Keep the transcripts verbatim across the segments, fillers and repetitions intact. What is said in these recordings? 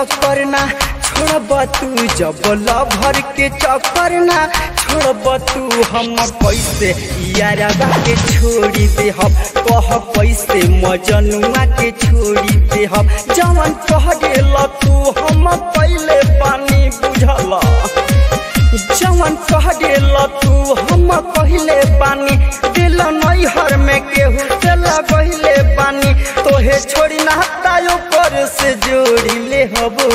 चक्कर ना छोड़ब तू जब लभर के चक्कर ना छोड़ब तू हम कैसे यारबा के छोड़ी दे हम कह कैसे मजनुआ के छोड़ी दे हम जवन कह गेल तू हम पहले पानी बुझल जवन कह गेल तू हम पहले पानी दिल नैहर में केहू दिल गहिले पानी तोहे छोड़ी ना तायो पर से जोड़ी ले हबो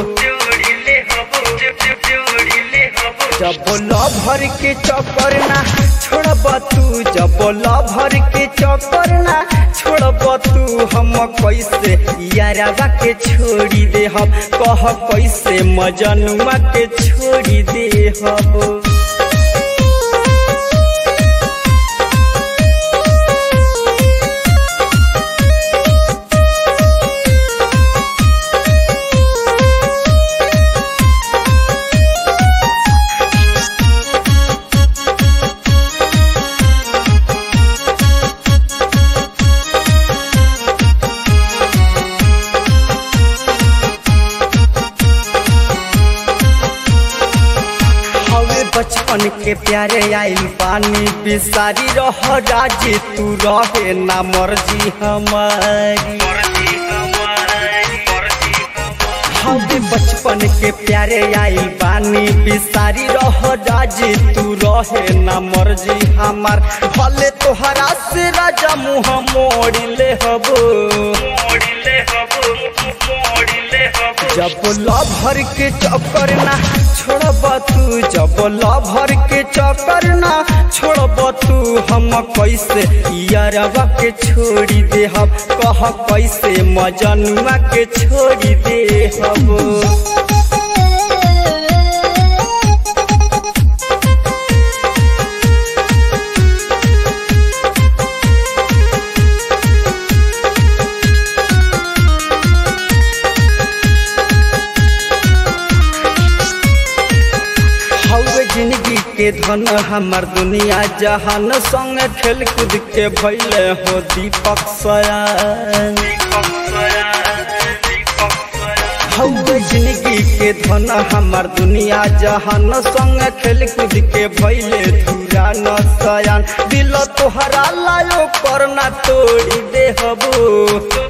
जब लभर के चक्कर ना छोड़ब तू जब लभर के चक्कर ना छोड़ब तू हम कैसे यारबा के छोड़ी दे हम कह कैसे मजनुआ के छोड़ी दे हम बचपन के प्यारे आइल पानी बिसारी रह राजी तू रहे ना मर्जी हमारी हवे बचपन के प्यारे आइल पानी बिसारी रह राजी तू रहे ना मर्जी हमार भले तोहरा से राजा मुँह मोड़ ले हबो जब लभर के चक्कर ना छोड़ब तू जब लभर के चक्कर ना छोड़ब तू हम कैसे यारबा के छोड़ी दे हम कह कैसे मजनुआ के छोड़ी दे हम जिंदगी के धन हमार दुनिया जहान संग खेल कूद के भैले हो दीपक सयान हवे जिंदगी के धन हमार दुनिया जहान संग खेल कूद के भैले धूरा न सयान दिल तोहरा लायो करना तोड़ी दे हबो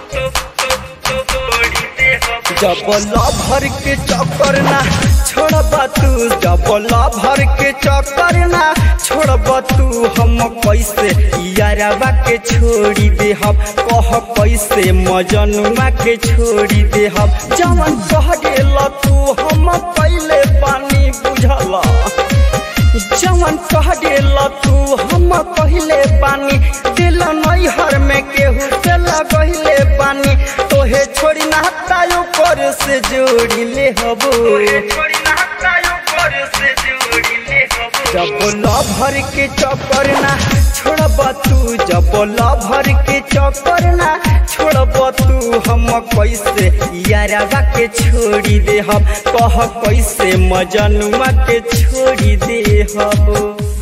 जब लभर के चक्कर ना छोड़ब तू जब लभर के चक्कर ना छोड़ब तू हम कैसे यारबा के छोड़ी दे हम कह कैसे मजनुआ के छोड़ी दे हम जवन कह गेल तू हम पहले पानी बुझल जवन कह गेल तू हम पहले पानी दिल नैहर में केहू दिल गहिले पानी तोहे छोड़ी ना तायो पर से जोड़ी ले हबो जब लभर के चक्कर ना छोड़ब तू जब लभर के चक्कर ना छोड़ब तू हम कैसे यारबा के छोड़ी दे हम कह कैसे मजनुआ के छोड़ी दे हम।